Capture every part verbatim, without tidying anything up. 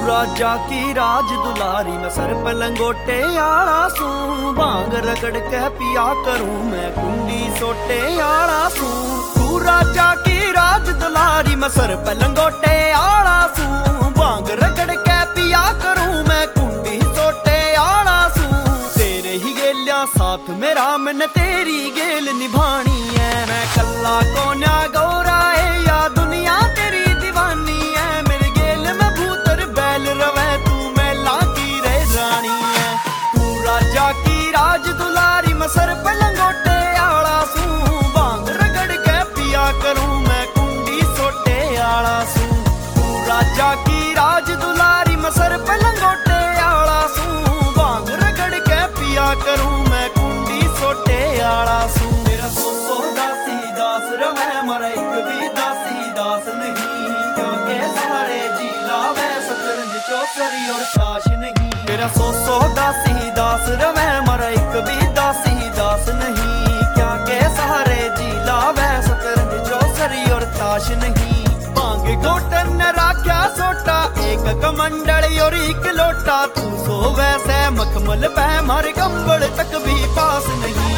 राजा की राज दुलारी मैं सर पे लंगोटे आड़ा सू भांग रगड़ के पिया करूं मैं कुंडी सोटे आड़ा सू। तू राजा की राज दुलारी मैं सर पे लंगोटे आड़ा सू भांग रगड़ के पिया करूं मैं कुंडी सोटे आड़ा सू। तेरे ही गेलिया साथ मेरा मन तेरी गेल निभानी है मैं कल्ला को न्या गौरा है या दुनिया तेरी दीवानी है। मेरे गेल में भूतर बैल रवे तू मेला की रे रानी है। तू राजा की राज दुलारी मैं सर पे लंगोटे आड़ा सू भांग रगड़ के पिया करूं मैं कुंडी सोटे आड़ा सू। तू राजा की राज दुलारी मैं सर पे लंगोटे आड़ा सू भांग रगड़ के पिया करूं मैं कुंडी सोटे आड़ा सू। मेरा सो सो दासी दास रवे मरा एक भी दासी दास नहीं क्योंकि सारे जी लावे सतरंज चौसरी और ताश नहीं। मेरा सो सो दासी दास रवे मरा एक भी दासी दास नहीं क्योंकि सारे जी लावे सतरंज चौसरी और ताश नहीं। भांग गोटन ने राख्या सोटा एक कमंडल और एक लोटा तू सो वैसे मखमल पे मारे कंबल तक भी पास नहीं।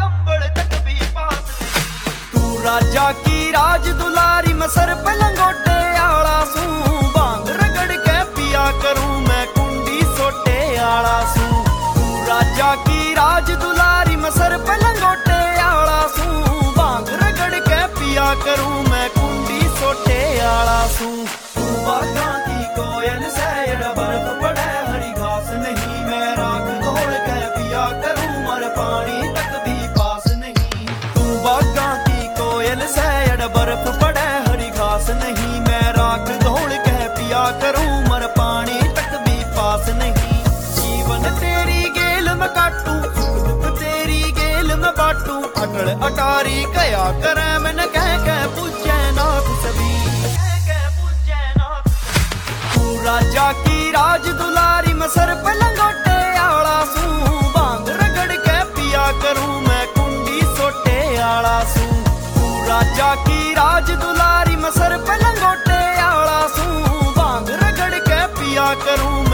राजा की राज दुलारी मैं सर पे लंगोटे आड़ा सू भांग रगड़ के पिया करूं मैं कुंडी सोटे आड़ा सू। तू राजा की राज दुलारी मैं सर पे लंगोटे आड़ा सू भांग रगड़ के पिया करूं मैं कुंडी सोटे आड़ा सू। तू बागा की कोयल से बर्फ पड़े हरी घास नहीं मैं राख घोल के पिया करूं मर पानी तक भी पास नहीं। तू बागा कोयल से बर्फ पड़े हरी घास नहीं मैं राख धोल कह पिया करूं मर पानी तक भी पास नहीं। जीवन तेरी गेल में काटू दुख तेरी गेल में बाटू अटल अटारी कया करे मैंने कह कह पूछे नाथ सभी। तू राजा की राज दुलारी मैं सर पे लंगोटे आड़ा सू भांग रगड़ के पिया करूं मैं कुंडी सोटे आड़ा सू। राजा की राज दुलारी मैं सर पे लंगोटे आड़ा सू भांग रगड़ के पिया करूं